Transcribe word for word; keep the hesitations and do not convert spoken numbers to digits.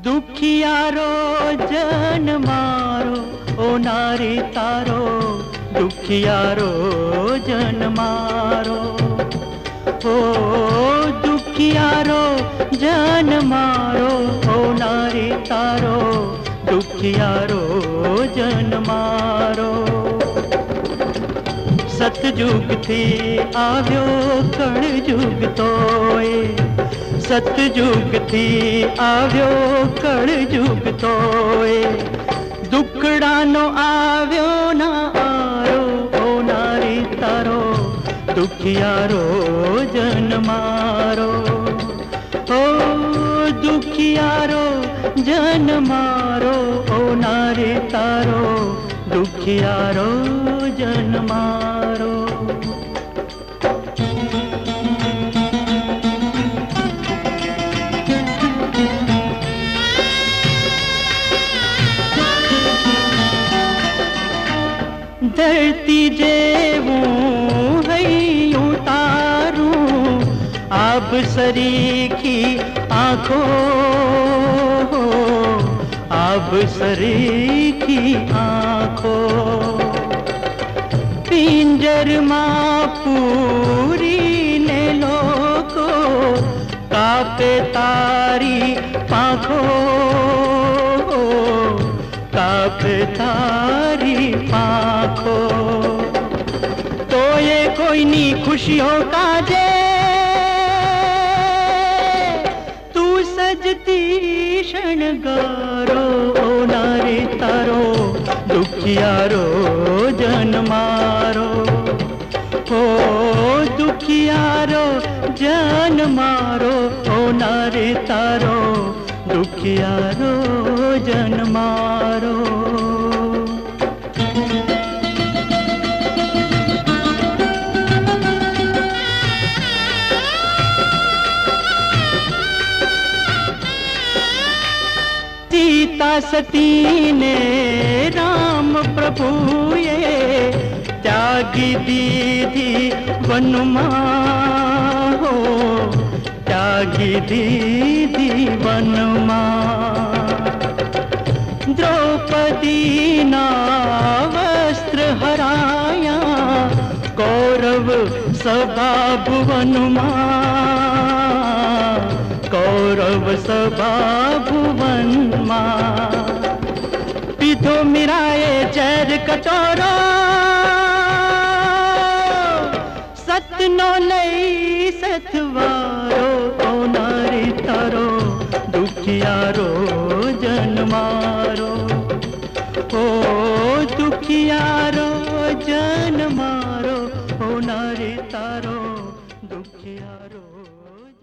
दुखियारो जन मारो ओ नारी तारो, दुखियारो जन मारो। ओ दुखियारो जन मारो ओ नारी तारो, दुखियारो जन मारो। सतयुग थी आव्यो कलयुग तोए, सतयुग थी आव्यो कलयुग तोए। दुखड़ानो आव्यो ना आरो ओ नारी तारो, दुखियारो जन मारो। ओ दुखियारो जन मारो ओ नारी तारो, दुखियारो जन मारो। धरती जेवूं हयूं तारूं, आब सरीखी आँखों, आब सरीखी आँखों। पिंजर मां पूरी ने लोको, कापे तारी पाखों, कापे तारी पाखों। तो ये कोई नी खुशियों का जे, तू सजती शणगारो ओ नारी तारो, दुखियारो जन मारो। ओ दुखियारो जन मारो ओ नारी तारो, दुखियारो जन मारो। सीता सती ने राम प्रभु ये, त्यागी दीधी वन मां हो, त्यागी दीधी वन मां। द्रौपदी ना वस्त्र हराया, कौरव सभा भुवन मां, कौरव सभा भुवन मां। पीधो मिराए जर कटोरो, सतनो लई सतवारो ओ नारी तारो, दुखियारो जन मारो। ओ दुखियारो जन मारो ओ नारी तारो, दुखियारो